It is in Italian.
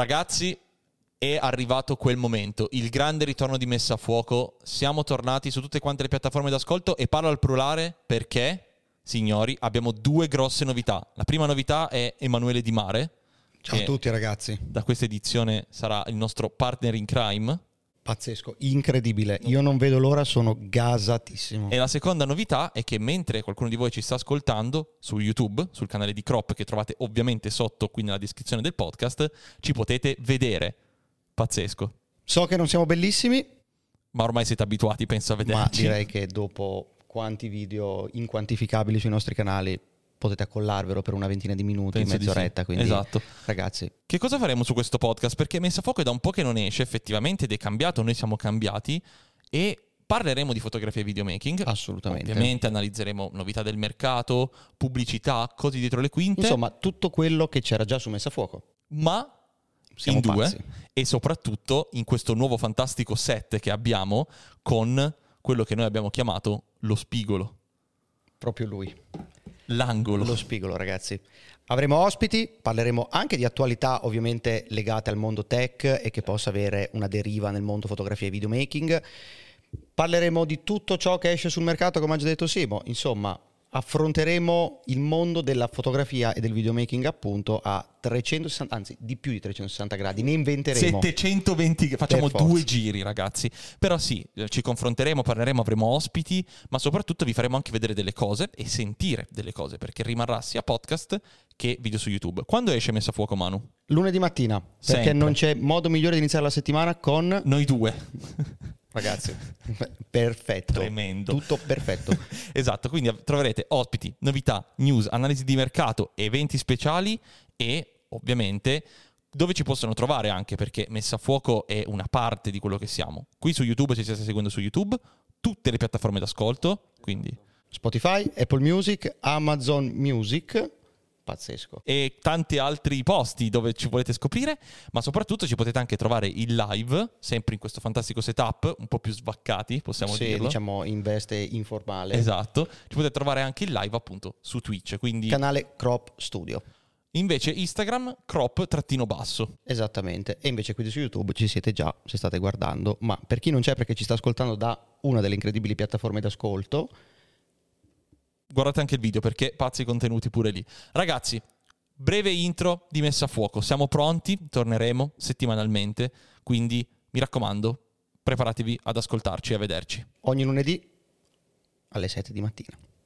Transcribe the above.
Ragazzi, è arrivato quel momento, il grande ritorno di Messa a Fuoco. Siamo tornati su tutte quante le piattaforme d'ascolto e parlo al plurale perché, signori, abbiamo 2 grosse novità. La prima novità è Emanuele Di Mare. Ciao a tutti ragazzi. Da questa edizione sarà il nostro partner in crime. Pazzesco, incredibile. Io non vedo l'ora, sono gasatissimo. E la seconda novità è che mentre qualcuno di voi ci sta ascoltando su YouTube, sul canale di Crop, che trovate ovviamente sotto qui nella descrizione del podcast, ci potete vedere. Pazzesco. So che non siamo bellissimi, Ma ormai siete abituati, penso, a vederci. ma direi che dopo quanti video inquantificabili sui nostri canali potete accollarvelo per una ventina di minuti, Penso di mezz'oretta. sì. Quindi, esatto. ragazzi, Che cosa faremo su questo podcast? Perché Messa a Fuoco è da un po' che non esce, effettivamente, ed è cambiato, noi siamo cambiati, e parleremo di fotografia e videomaking. assolutamente. Ovviamente analizzeremo novità del mercato, pubblicità, cose dietro le quinte. Insomma, tutto quello che c'era già su Messa a Fuoco. Ma Siamo in 2 pazzi. e soprattutto in questo nuovo fantastico set che abbiamo con quello che noi abbiamo chiamato lo spigolo, Proprio lui. l'angolo. Lo spigolo, ragazzi. Avremo ospiti, parleremo anche di attualità ovviamente legate al mondo tech e che possa avere una deriva nel mondo fotografia e videomaking. Parleremo di tutto ciò che esce sul mercato, come ha già detto Simo. Insomma, affronteremo il mondo della fotografia e del videomaking appunto a 360, anzi di più di 360 gradi. Ne inventeremo. 720, facciamo Per forza. 2 giri, ragazzi. Però sì, ci confronteremo, parleremo, avremo ospiti, ma soprattutto vi faremo anche vedere delle cose e sentire delle cose, perché rimarrà sia podcast che video su YouTube. Quando esce Messa a Fuoco, Manu? Lunedì mattina, perché Sempre. non c'è modo migliore di iniziare la settimana con... Noi 2. Ragazzi, perfetto. Tremendo. Tutto perfetto. Esatto, quindi troverete ospiti, novità, news, analisi di mercato, eventi speciali e ovviamente dove ci possono trovare anche, perché Messa a Fuoco è una parte di quello che siamo. Qui su YouTube, se ci state seguendo su YouTube, tutte le piattaforme d'ascolto, quindi... Spotify, Apple Music, Amazon Music. Pazzesco. E tanti altri posti dove ci volete scoprire, ma soprattutto ci potete anche trovare il live, sempre in questo fantastico setup, un po' più svaccati, possiamo Sì, dirlo. diciamo in veste informale. Esatto, ci potete trovare anche il live appunto su Twitch, quindi Canale Crop Studio. invece Instagram crop_basso. Esattamente. E invece qui su YouTube ci siete già, se state guardando, ma per chi non c'è perché ci sta ascoltando da una delle incredibili piattaforme d'ascolto, Guardate anche il video perché pazzi contenuti pure lì. Ragazzi, breve intro di Messa a Fuoco, siamo pronti, torneremo settimanalmente, quindi mi raccomando, preparatevi ad ascoltarci e a vederci. ogni lunedì alle 7 di mattina.